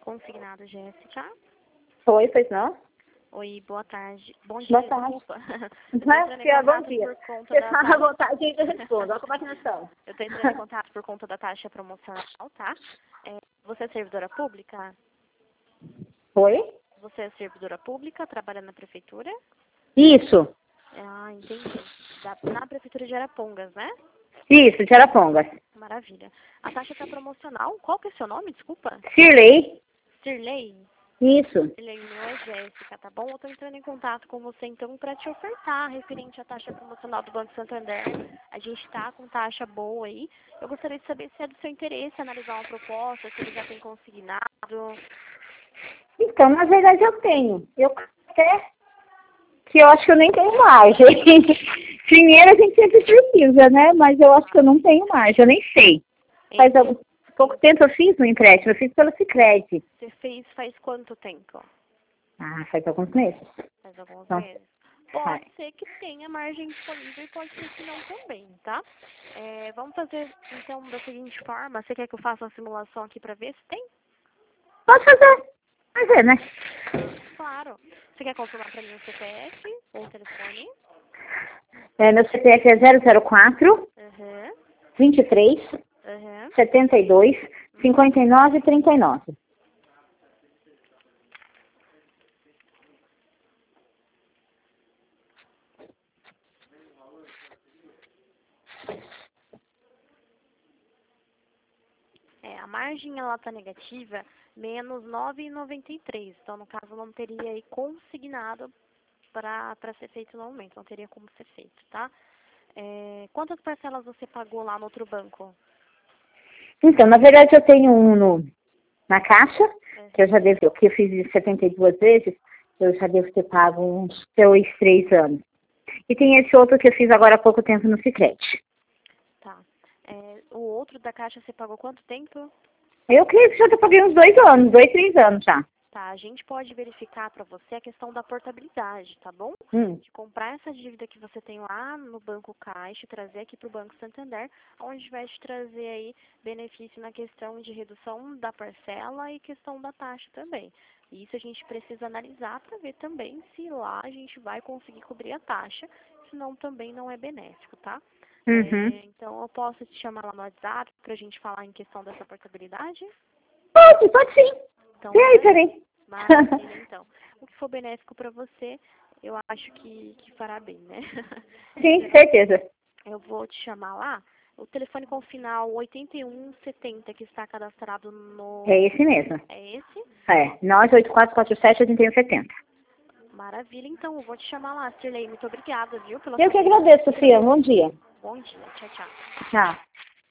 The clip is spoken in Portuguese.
consignado, Jéssica. Oi, pois não? Oi, boa tarde. Bom dia, Boa tarde. desculpa. Não é, filha, bom dia. Por conta Você da fala à taxa. vontade e eu respondo. Olha como é que nós estamos. Eu tô entrando em contato por conta da taxa promocional, tá? Você é servidora pública? Oi? Você é servidora pública, trabalha na prefeitura? Isso. Ah, entendi. Na prefeitura de Arapongas, né? Isso, de Arapongas. Maravilha. A taxa tá promocional. Qual que é seu nome, desculpa? Sirley. Sirley? Isso. Sirley, o meu é Jéssica, tá bom? Eu tô entrando em contato com você, então, para te ofertar referente à taxa promocional do Banco Santander. A gente tá com taxa boa aí. Eu gostaria de saber se é do seu interesse analisar uma proposta, se ele já tem consignado. Então, na verdade, eu tenho. Eu até que eu acho que eu nem tenho margem. Dinheiro a gente sempre precisa, né? Mas eu acho que eu não tenho margem, eu nem sei. Faz pouco tempo eu fiz um empréstimo, eu fiz pelo Sicredi. Você fez faz quanto tempo? Ah, faz alguns meses. Faz alguns Nossa. meses. Pode ser que tenha margem disponível e pode ser que não também, tá? Vamos fazer, então, da seguinte forma. Você quer que eu faça uma simulação aqui para ver se tem? Pode fazer. Fazer, né? Claro. Você quer confirmar para mim o CPF ou o telefone? Meu CPF é 004 Uhum. 23 Uhum. 72 59 39. A margem ela tá negativa, menos 9,93. Então, no caso, não teria aí consignado para ser feito no momento. Não teria como ser feito, tá? Quantas parcelas você pagou lá no outro banco? Então, na verdade, eu tenho um na Caixa, que eu já devo, que eu fiz de 72 vezes, eu já devo ter pago uns 2, 3 anos. E tem esse outro que eu fiz agora há pouco tempo no Sicredi. Tá. O outro da Caixa você pagou quanto tempo? Eu creio que já paguei uns 2 anos, 2, 3 anos já. Tá, a gente pode verificar para você a questão da portabilidade, tá bom? De comprar essa dívida que você tem lá no Banco Caixa, trazer aqui para o Banco Santander, onde vai te trazer aí benefício na questão de redução da parcela e questão da taxa também. Isso a gente precisa analisar para ver também se lá a gente vai conseguir cobrir a taxa, senão também não é benéfico, tá? Então eu posso te chamar lá no WhatsApp para a gente falar em questão dessa portabilidade? Pode sim. Então, E aí, peraí. maravilha, então. O que for benéfico para você, eu acho que fará bem, né? Sim, certeza. Eu vou te chamar lá. O telefone com o final 8170 que está cadastrado no... É esse mesmo. É esse? 98447-8170. Maravilha, então. Eu vou te chamar lá, Sirley. Muito obrigada, viu? Eu que agradeço, Sofia. Bom dia. Bom dia. Tchau, tchau. Tchau.